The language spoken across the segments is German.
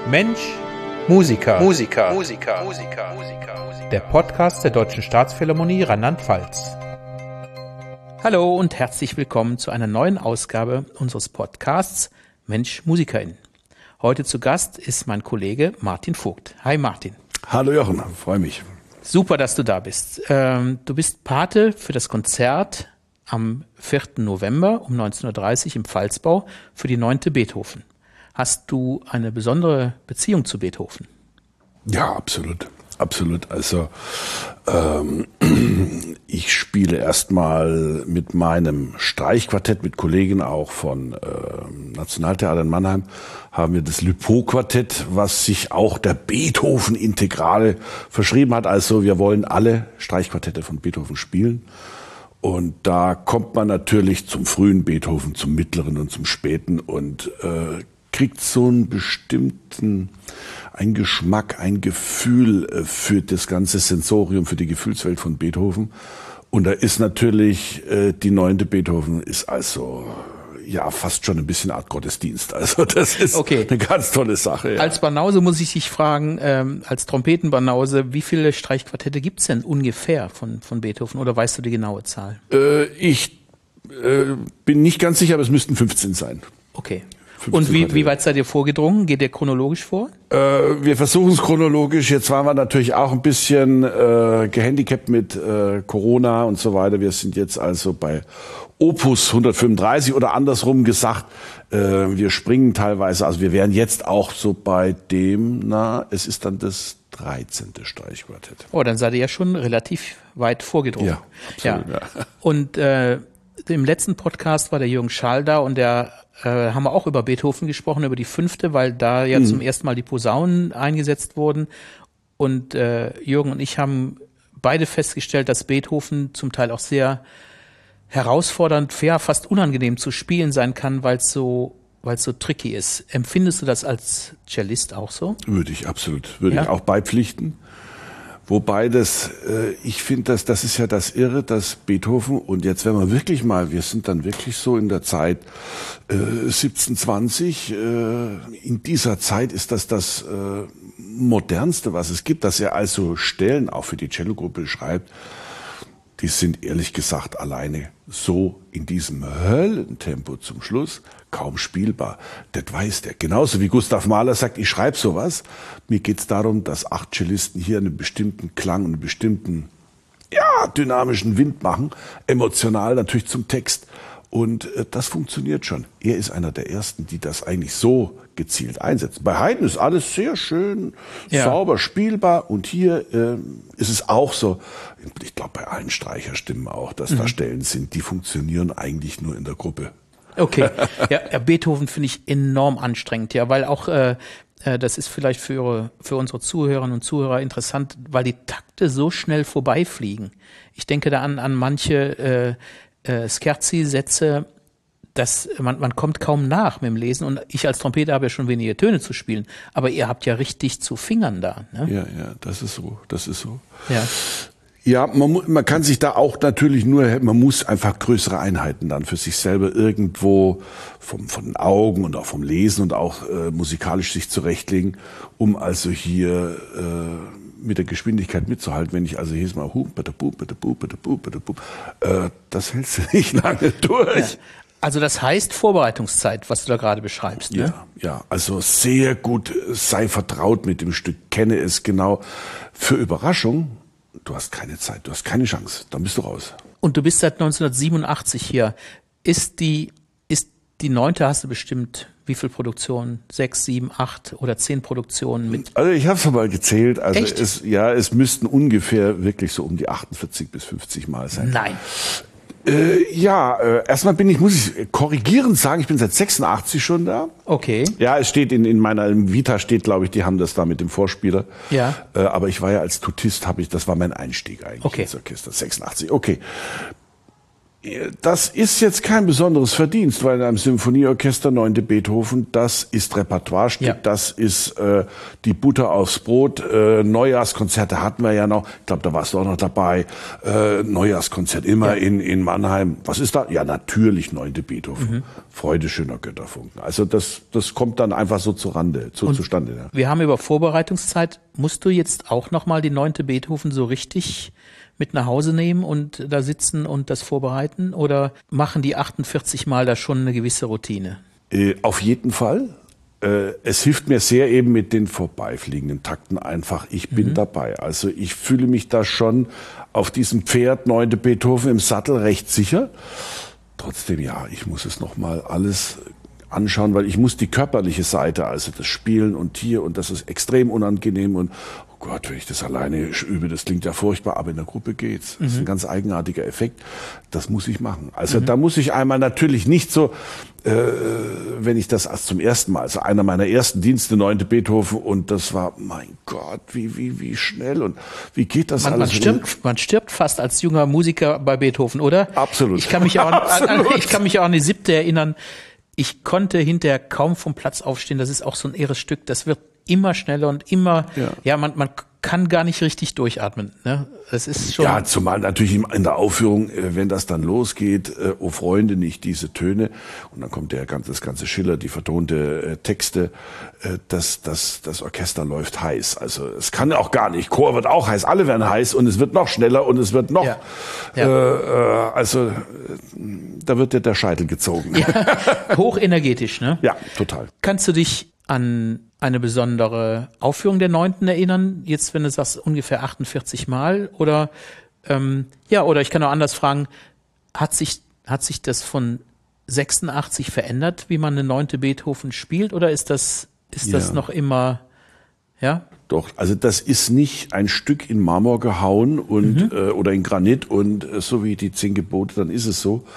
Mensch, Musiker. Der Podcast der Deutschen Staatsphilharmonie Rheinland-Pfalz. Hallo und herzlich willkommen zu einer neuen Ausgabe unseres Podcasts Mensch, Musikerin. Heute zu Gast ist mein Kollege Martin Vogt. Hi Martin. Hallo Jochen, freue mich. Super, dass du da bist. Du bist Pate für das Konzert am 4. November um 19.30 Uhr im Pfalzbau für die 9. Beethoven. Hast du eine besondere Beziehung zu Beethoven? Ja, absolut. Also ich spiele erstmal mit meinem Streichquartett, mit Kollegen auch von Nationaltheater in Mannheim, haben wir das Lübpow-Quartett, was sich auch der Beethoven-Integrale verschrieben hat. Also wir wollen alle Streichquartette von Beethoven spielen. Und da kommt man natürlich zum frühen Beethoven, zum mittleren und zum späten und kriegt so einen bestimmten, ein Geschmack, ein Gefühl für das ganze Sensorium, für die Gefühlswelt von Beethoven. Und da ist natürlich die 9. Beethoven ist also ja fast schon ein bisschen Art Gottesdienst. Also das ist eine ganz tolle Sache. Ja. Als Banause muss ich dich fragen, als Trompetenbanause, wie viele Streichquartette gibt's denn ungefähr von Beethoven oder weißt du die genaue Zahl? Ich bin nicht ganz sicher, aber es müssten 15 sein. Okay. Und wie weit seid ihr vorgedrungen? Geht ihr chronologisch vor? Wir versuchen es chronologisch. Jetzt waren wir natürlich auch ein bisschen gehandicapt mit Corona und so weiter. Wir sind jetzt also bei Opus 135 oder andersrum gesagt, wir springen teilweise, also wir wären jetzt auch so bei dem, es ist dann das 13. Streichquartett. Oh, dann seid ihr ja schon relativ weit vorgedrungen. Ja, absolut. Ja. Und im letzten Podcast war der Jürgen Schall da und der haben wir auch über Beethoven gesprochen, über die 5., weil da ja zum ersten Mal die Posaunen eingesetzt wurden. Und Jürgen und ich haben beide festgestellt, dass Beethoven zum Teil auch sehr herausfordernd, fast unangenehm zu spielen sein kann, weil es so tricky ist. Empfindest du das als Cellist auch so? Würde ich auch beipflichten. Wobei ich finde, das ist ja das Irre, dass Beethoven, und jetzt wenn wir wirklich mal, wir sind dann wirklich so in der Zeit 1720, in dieser Zeit ist das Modernste, was es gibt, dass er also Stellen auch für die Cellogruppe schreibt, die sind ehrlich gesagt alleine so in diesem Höllentempo zum Schluss kaum spielbar. Das weiß der. Genauso wie Gustav Mahler sagt, ich schreibe sowas. Mir geht's darum, dass 8 Cellisten hier einen bestimmten Klang, einen bestimmten dynamischen Wind machen, emotional natürlich zum Text. Und das funktioniert schon. Er ist einer der Ersten, die das eigentlich so gezielt einsetzen. Bei Haydn ist alles sehr schön, sauber spielbar. Und hier ist es auch so, ich glaube bei allen Streicherstimmen auch, dass da Stellen sind, die funktionieren eigentlich nur in der Gruppe. Okay, ja, Beethoven finde ich enorm anstrengend, weil auch, das ist vielleicht für unsere Zuhörerinnen und Zuhörer interessant, weil die Takte so schnell vorbeifliegen. Ich denke da an manche Scherzi-Sätze, dass man kommt kaum nach mit dem Lesen, und ich als Trompeter habe ja schon wenige Töne zu spielen, aber ihr habt ja richtig zu Fingern da. Ne? Ja, das ist so. Ja. Ja, man kann sich da auch natürlich man muss einfach größere Einheiten dann für sich selber irgendwo von den Augen und auch vom Lesen und auch musikalisch sich zurechtlegen, um also hier mit der Geschwindigkeit mitzuhalten. Wenn ich also jedes Mal das hältst du nicht lange durch. Ja. Also das heißt Vorbereitungszeit, was du da gerade beschreibst, ne? Ja, also sehr gut, sei vertraut mit dem Stück, kenne es genau. Für Überraschung, du hast keine Zeit, du hast keine Chance, dann bist du raus. Und du bist seit 1987 hier. Ist die 9. hast du bestimmt wie viel Produktionen? 6, 7, 8 oder 10 Produktionen mit? Also ich habe es mal gezählt. Also echt? Es müssten ungefähr wirklich so um die 48 bis 50 Mal sein. Nein. Erstmal muss ich korrigierend sagen, ich bin seit 86 schon da. Okay. Ja, es steht in meiner Vita glaube ich, die haben das da mit dem Vorspieler. Ja. Aber ich war ja als Tutist, das war mein Einstieg eigentlich ins Orchester. 86, okay. Das ist jetzt kein besonderes Verdienst, weil in einem Symphonieorchester 9. Beethoven, das ist Repertoirestück, Ja. das ist die Butter aufs Brot. Neujahrskonzerte hatten wir ja noch, ich glaube, da warst du auch noch dabei. Neujahrskonzert immer in Mannheim. Was ist da? Ja, natürlich 9. Beethoven. Freude schöner Götterfunken. Also das kommt dann einfach so zustande. Ja. Wir haben über Vorbereitungszeit. Musst du jetzt auch nochmal die 9. Beethoven so richtig mit nach Hause nehmen und da sitzen und das vorbereiten? Oder machen die 48 Mal da schon eine gewisse Routine? Auf jeden Fall. Es hilft mir sehr eben mit den vorbeifliegenden Takten einfach. Ich bin dabei. Also ich fühle mich da schon auf diesem Pferd 9. Beethoven im Sattel recht sicher. Trotzdem, ja, ich muss es nochmal alles anschauen, weil ich muss die körperliche Seite, also das Spielen und hier, und das ist extrem unangenehm und oh Gott, wenn ich das alleine übe, das klingt ja furchtbar, aber in der Gruppe geht's. Das ist ein ganz eigenartiger Effekt. Das muss ich machen. Also da muss ich einmal natürlich nicht so, wenn ich das erst zum ersten Mal, also einer meiner ersten Dienste, 9. Beethoven, und das war, mein Gott, wie schnell und wie geht das alles? Man stirbt fast als junger Musiker bei Beethoven, oder? Absolut. Ich kann mich auch an die 7. erinnern. Ich konnte hinterher kaum vom Platz aufstehen. Das ist auch so ein irres Stück. Das wird immer schneller und immer, man kann gar nicht richtig durchatmen. Ne? Das ist schon. Ja, zumal natürlich in der Aufführung, wenn das dann losgeht, oh Freunde, nicht diese Töne. Und dann kommt das ganze Schiller, die vertonte Texte. Das Orchester läuft heiß. Also es kann auch gar nicht. Chor wird auch heiß. Alle werden heiß und es wird noch schneller und es wird noch, also da wird der Scheitel gezogen. Ja, hochenergetisch, ne? Ja, total. Kannst du dich an eine besondere Aufführung der 9. erinnern? Jetzt, wenn du sagst, ungefähr 48 Mal? Oder oder ich kann auch anders fragen, hat sich das von 86 verändert, wie man eine 9. Beethoven spielt? Oder ist das noch immer, ja? Doch, also das ist nicht ein Stück in Marmor gehauen und oder in Granit und so wie die 10 Gebote, dann ist es so.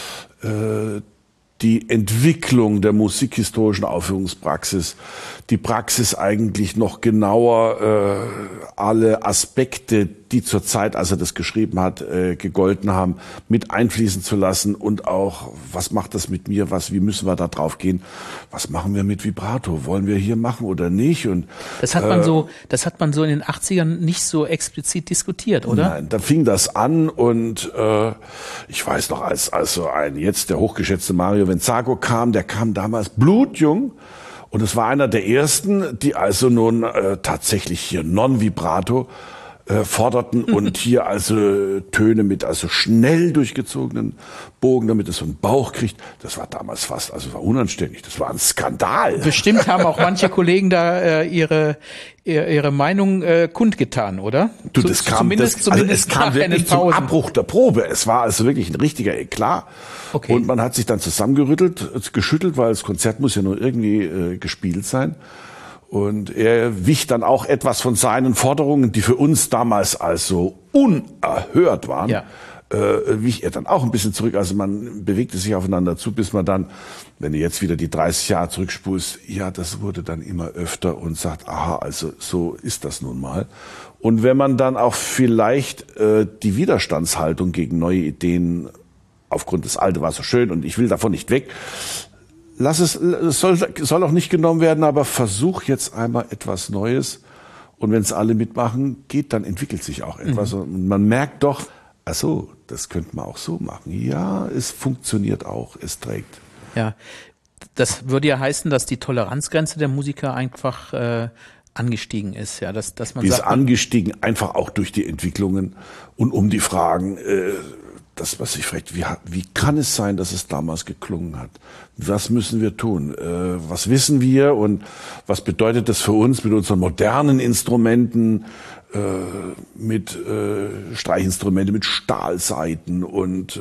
Die Entwicklung der musikhistorischen Aufführungspraxis, die Praxis eigentlich noch genauer alle Aspekte, die zur Zeit, als er das geschrieben hat, gegolten haben, mit einfließen zu lassen und auch, was macht das mit mir, wie müssen wir da drauf gehen, was machen wir mit Vibrato, wollen wir hier machen oder nicht? Und das hat man so in den 80ern nicht so explizit diskutiert, oder? Nein, da fing das an und ich weiß noch, als so jetzt der hochgeschätzte Mario Venzago kam, der kam damals blutjung. Und es war einer der ersten, die also nun tatsächlich hier Non-Vibrato forderten und hier also Töne mit also schnell durchgezogenen Bogen, damit es so einen Bauch kriegt. Das war damals war unanständig. Das war ein Skandal. Bestimmt haben auch manche Kollegen da ihre Meinung kundgetan, oder? Du, es kam wirklich zum Abbruch der Probe. Es war also wirklich ein richtiger Eklat. Okay. Und man hat sich dann geschüttelt, weil das Konzert muss ja nur irgendwie gespielt sein. Und er wich dann auch etwas von seinen Forderungen, die für uns damals also unerhört waren, wich er dann auch ein bisschen zurück. Also man bewegte sich aufeinander zu, bis man dann, wenn du jetzt wieder die 30 Jahre zurückspulst, ja, das wurde dann immer öfter und sagt, aha, also so ist das nun mal. Und wenn man dann auch vielleicht die Widerstandshaltung gegen neue Ideen aufgrund des Alte war so schön und ich will davon nicht weg, es soll auch nicht genommen werden, aber versuch jetzt einmal etwas Neues. Und wenn es alle mitmachen, dann entwickelt sich auch etwas. Und man merkt doch, ach so, das könnte man auch so machen. Ja, es funktioniert auch, es trägt. Ja, das würde ja heißen, dass die Toleranzgrenze der Musiker einfach angestiegen ist. Ja, dass man die ist angestiegen, einfach auch durch die Entwicklungen und um die Fragen, das, was sich fragt, wie kann es sein, dass es damals geklungen hat? Was müssen wir tun? Was wissen wir und was bedeutet das für uns mit unseren modernen Instrumenten, mit Streichinstrumenten, mit Stahlsaiten und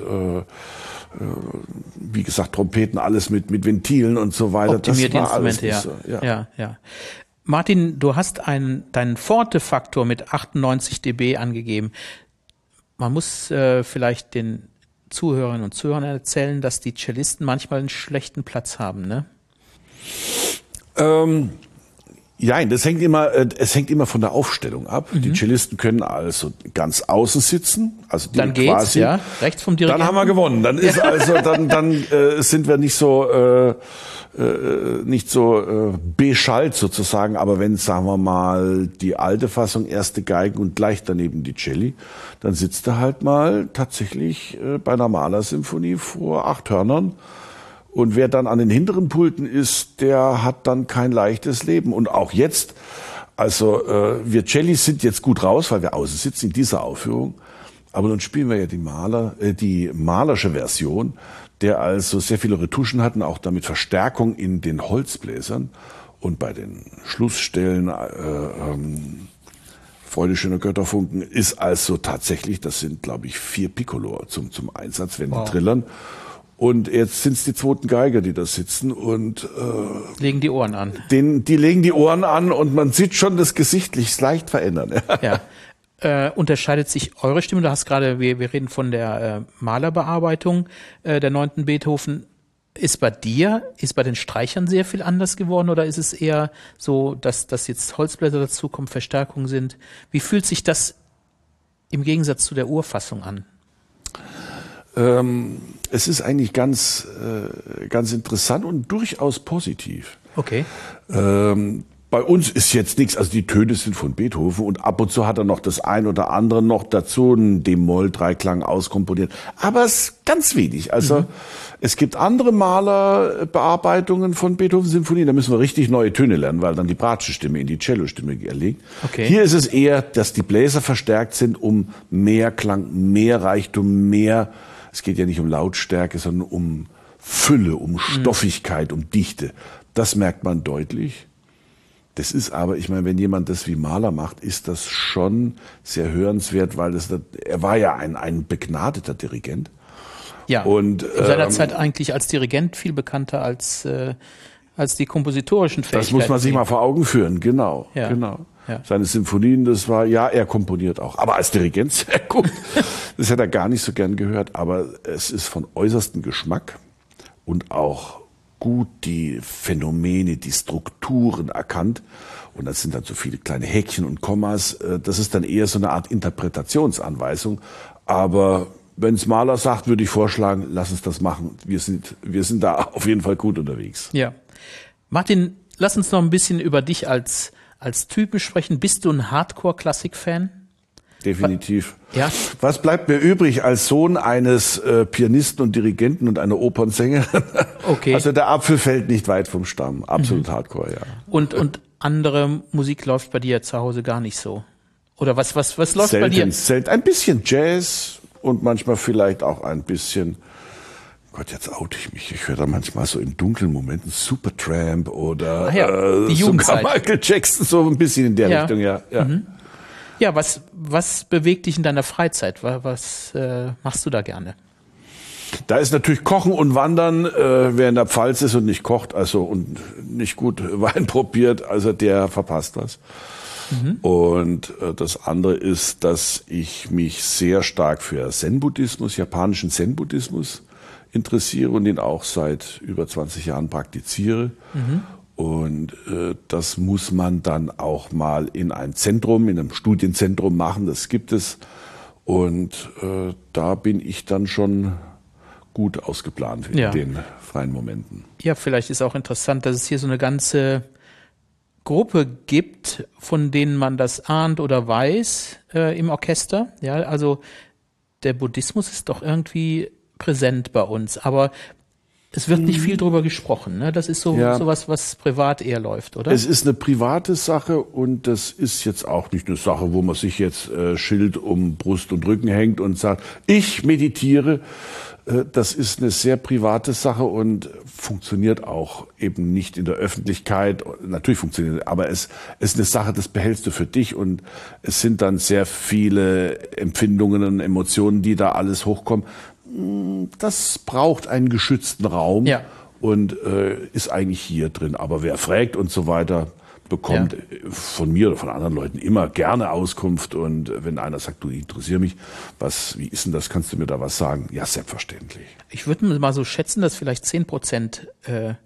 wie gesagt Trompeten, alles mit Ventilen und so weiter. Optimierte Instrumente, ja. Martin, du hast deinen Forte-Faktor mit 98 dB angegeben. Man muss vielleicht den Zuhörerinnen und Zuhörern erzählen, dass die Cellisten manchmal einen schlechten Platz haben, ne? Ja, es hängt immer von der Aufstellung ab. Die Cellisten können also ganz außen sitzen, also die Dann geht's, quasi, ja, rechts vom Dirigenten. Dann haben wir gewonnen. Dann ist also dann sind wir nicht so beschallt sozusagen. Aber wenn, sagen wir mal, die alte Fassung erste Geigen und gleich daneben die Celli, dann sitzt er halt mal tatsächlich bei einer Malersymphonie vor 8 Hörnern. Und wer dann an den hinteren Pulten ist, der hat dann kein leichtes Leben. Und auch jetzt, also wir Cellis sind jetzt gut raus, weil wir außen sitzen in dieser Aufführung. Aber dann spielen wir ja die malerische Version, der also sehr viele Retuschen hatten, auch damit Verstärkung in den Holzbläsern. Und bei den Schlussstellen Freude schöner Götterfunken ist also tatsächlich, das sind glaube ich 4 Piccolo zum Einsatz, wenn die trillern. Und jetzt sind es die zweiten Geiger, die da sitzen und legen die Ohren an. Die legen die Ohren an und man sieht schon das Gesicht leicht verändern. Ja. Unterscheidet sich eure Stimme? Du hast gerade, wir reden von der Malerbearbeitung der 9. Beethoven. Ist bei den Streichern sehr viel anders geworden oder ist es eher so, dass jetzt Holzblätter dazukommen, Verstärkungen sind? Wie fühlt sich das im Gegensatz zu der Urfassung an? Es ist eigentlich ganz interessant und durchaus positiv. Okay. Bei uns ist jetzt nichts, also die Töne sind von Beethoven und ab und zu hat er noch das ein oder andere noch dazu, einen D-Moll-Dreiklang auskomponiert. Aber es ist ganz wenig. Also es gibt andere Malerbearbeitungen von Beethoven-Symphonien, da müssen wir richtig neue Töne lernen, weil dann die Bratschenstimme in die Cellostimme erlegt. Okay. Hier ist es eher, dass die Bläser verstärkt sind, um mehr Klang, mehr Reichtum, mehr, es geht ja nicht um Lautstärke, sondern um Fülle, um Stoffigkeit, um Dichte. Das merkt man deutlich. Das ist aber, ich meine, wenn jemand das wie Mahler macht, ist das schon sehr hörenswert, weil er war ja ein begnadeter Dirigent. Ja, und in seiner Zeit eigentlich als Dirigent viel bekannter als die kompositorischen Fähigkeiten. Das muss man sich mal vor Augen führen, genau. Ja. Genau. Ja. Seine Symphonien, das war, ja, er komponiert auch. Aber als Dirigent sehr gut. Das hat er gar nicht so gern gehört, aber es ist von äußerstem Geschmack und auch gut die Phänomene, die Strukturen erkannt. Und das sind dann so viele kleine Häkchen und Kommas. Das ist dann eher so eine Art Interpretationsanweisung. Aber wenn's Mahler sagt, würde ich vorschlagen, lass uns das machen. Wir sind da auf jeden Fall gut unterwegs. Ja. Martin, lass uns noch ein bisschen über dich als Typen sprechen. Bist du ein Hardcore-Klassik-Fan? Definitiv. Ja. Was bleibt mir übrig als Sohn eines Pianisten und Dirigenten und einer Opernsängerin? Okay. Also der Apfel fällt nicht weit vom Stamm. Absolut Hardcore, ja. Und andere Musik läuft bei dir zu Hause gar nicht so? Oder was läuft bei dir? Selten. Ein bisschen Jazz und manchmal vielleicht auch ein bisschen, Gott, jetzt oute ich mich. Ich höre da manchmal so in dunklen Momenten Supertramp oder die sogar Michael Jackson, so ein bisschen in der Richtung, ja. Ja, was bewegt dich in deiner Freizeit? Was machst du da gerne? Da ist natürlich Kochen und Wandern. Wer in der Pfalz ist und nicht kocht, also und nicht gut Wein probiert, also der verpasst was. Und das andere ist, dass ich mich sehr stark für Zen-Buddhismus, japanischen Zen-Buddhismus interessiere und den auch seit über 20 Jahren praktiziere. Und das muss man dann auch mal in ein Zentrum, in einem Studienzentrum machen, das gibt es. Und da bin ich dann schon gut ausgeplant in den freien Momenten. Ja, vielleicht ist auch interessant, dass es hier so eine ganze Gruppe gibt, von denen man das ahnt oder weiß im Orchester. Ja, also der Buddhismus ist doch irgendwie präsent bei uns, aber es wird nicht viel drüber gesprochen, ne? Das ist sowas, was privat eher läuft, oder? Es ist eine private Sache und das ist jetzt auch nicht eine Sache, wo man sich jetzt Schild um Brust und Rücken hängt und sagt, ich meditiere. Das ist eine sehr private Sache und funktioniert auch eben nicht in der Öffentlichkeit. Natürlich funktioniert es, aber es ist eine Sache, das behältst du für dich und es sind dann sehr viele Empfindungen und Emotionen, die da alles hochkommen. Das braucht einen geschützten Raum und ist eigentlich hier drin. Aber wer fragt und so weiter, bekommt von mir oder von anderen Leuten immer gerne Auskunft. Und wenn einer sagt, du interessier mich, wie ist denn das, kannst du mir da was sagen? Ja, selbstverständlich. Ich würde mal so schätzen, dass vielleicht 10%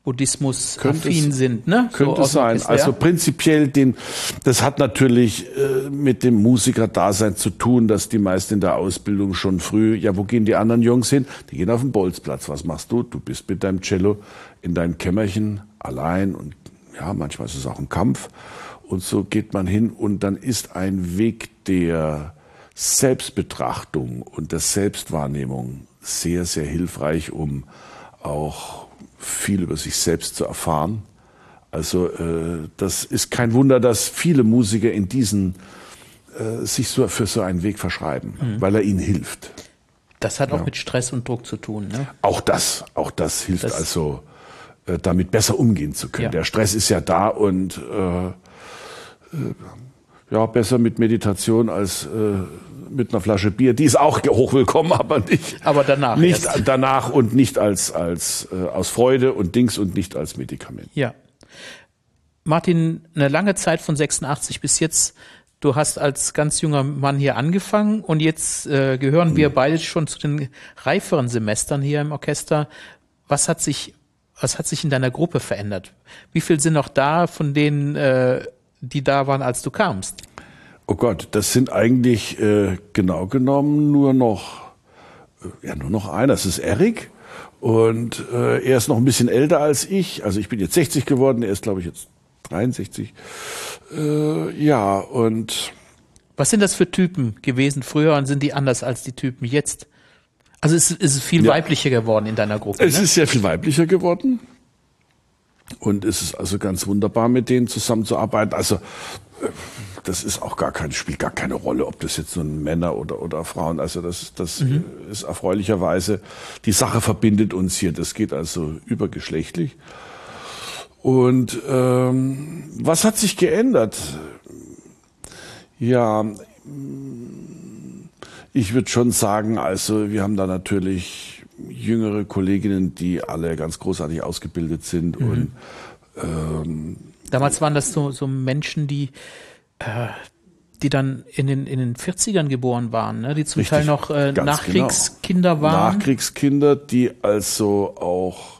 Buddhismus-affin sind, ne? Könnte sein. Also prinzipiell das hat natürlich mit dem Musikerdasein zu tun, dass die meisten in der Ausbildung schon früh, ja, wo gehen die anderen Jungs hin? Die gehen auf den Bolzplatz. Was machst du? Du bist mit deinem Cello in deinem Kämmerchen allein und ja, manchmal ist es auch ein Kampf. Und so geht man hin und dann ist ein Weg der Selbstbetrachtung und der Selbstwahrnehmung sehr, sehr hilfreich, um auch viel über sich selbst zu erfahren. Also das ist kein Wunder, dass viele Musiker in diesen sich so für so einen Weg verschreiben, weil er ihnen hilft. Das hat auch mit Stress und Druck zu tun, ne? Auch das hilft also, damit besser umgehen zu können. Ja. Der Stress ist ja da und ja, besser mit Meditation als mit einer Flasche Bier. Die ist auch hochwillkommen, aber nicht. Aber danach. Nicht erst. Danach und nicht als aus Freude und Dings und nicht als Medikament. Ja. Martin, eine lange Zeit von 86 bis jetzt. Du hast als ganz junger Mann hier angefangen und jetzt gehören wir beide schon zu den reiferen Semestern hier im Orchester. Was hat sich in deiner Gruppe verändert? Wie viel sind noch da von denen, die da waren, als du kamst? Oh Gott, das sind eigentlich genau genommen nur noch einer. Das ist Erik und er ist noch ein bisschen älter als ich. Also ich bin jetzt 60 geworden, er ist glaube ich jetzt 63. Ja, und was sind das für Typen gewesen früher und sind die anders als die Typen jetzt? Also es ist viel weiblicher geworden in deiner Gruppe. Es ist sehr viel weiblicher geworden. Und es ist also ganz wunderbar, mit denen zusammenzuarbeiten. Also das ist auch spielt gar keine Rolle, ob das jetzt nun Männer oder Frauen. Also das ist erfreulicherweise, die Sache verbindet uns hier. Das geht also übergeschlechtlich. Und was hat sich geändert? Ja, ich würde schon sagen, also wir haben da natürlich jüngere Kolleginnen, die alle ganz großartig ausgebildet sind. Und damals waren das so Menschen, die dann in den 40ern geboren waren, ne? Die zum Richtig, Teil noch Nachkriegskinder waren. Nachkriegskinder, die also auch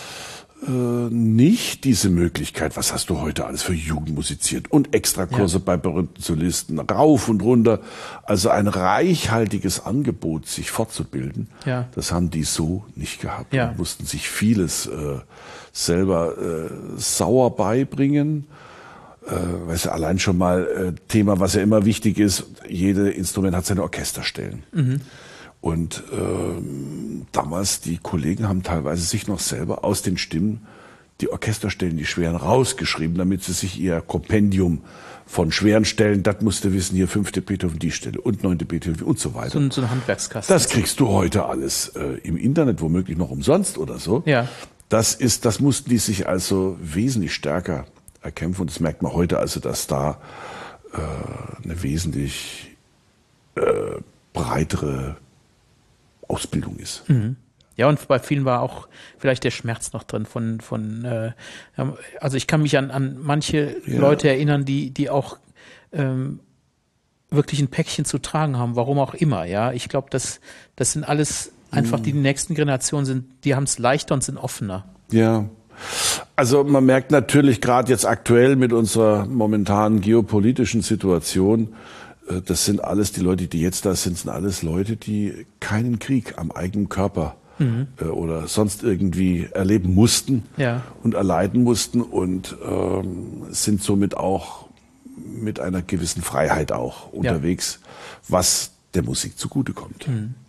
nicht diese Möglichkeit, was hast du heute alles für Jugend musiziert und Extrakurse bei berühmten Solisten, rauf und runter, also ein reichhaltiges Angebot, sich fortzubilden, das haben die so nicht gehabt. Die mussten sich vieles selber sauer beibringen. Weißt du, allein schon mal Thema, was ja immer wichtig ist, jedes Instrument hat seine Orchesterstellen. Und damals, die Kollegen haben teilweise sich noch selber aus den Stimmen die Orchesterstellen, die schweren, rausgeschrieben, damit sie sich ihr Kompendium von schweren Stellen, das musst du wissen, hier 5. Beethoven die Stelle und 9. Beethoven und so weiter. So ein Handwerkskasten. Das kriegst du heute alles im Internet, womöglich noch umsonst oder so. Ja. Das mussten die sich also wesentlich stärker erkämpfen. Und das merkt man heute also, dass da eine wesentlich breitere Ausbildung ist. Ja, und bei vielen war auch vielleicht der Schmerz noch drin also ich kann mich an manche Leute erinnern, die auch wirklich ein Päckchen zu tragen haben, warum auch immer, ja. Ich glaube, das sind alles einfach die nächsten Generationen die haben es leichter und sind offener. Ja. Also man merkt natürlich gerade jetzt aktuell mit unserer momentanen geopolitischen Situation, das sind alles die Leute, die jetzt da sind alles Leute, die keinen Krieg am eigenen Körper oder sonst irgendwie erleben mussten und erleiden mussten und sind somit auch mit einer gewissen Freiheit auch unterwegs, was der Musik zugutekommt.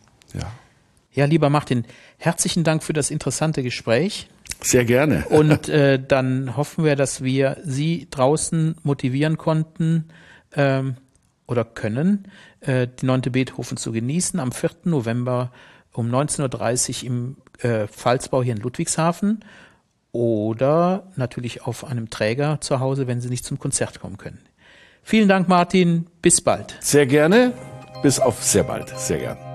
Ja, lieber Martin, herzlichen Dank für das interessante Gespräch. Sehr gerne. Und dann hoffen wir, dass wir Sie draußen motivieren konnten, oder können, die 9. Beethoven zu genießen am 4. November um 19.30 Uhr im Pfalzbau hier in Ludwigshafen oder natürlich auf einem Träger zu Hause, wenn Sie nicht zum Konzert kommen können. Vielen Dank, Martin. Bis bald. Sehr gerne. Bis auf sehr bald. Sehr gern.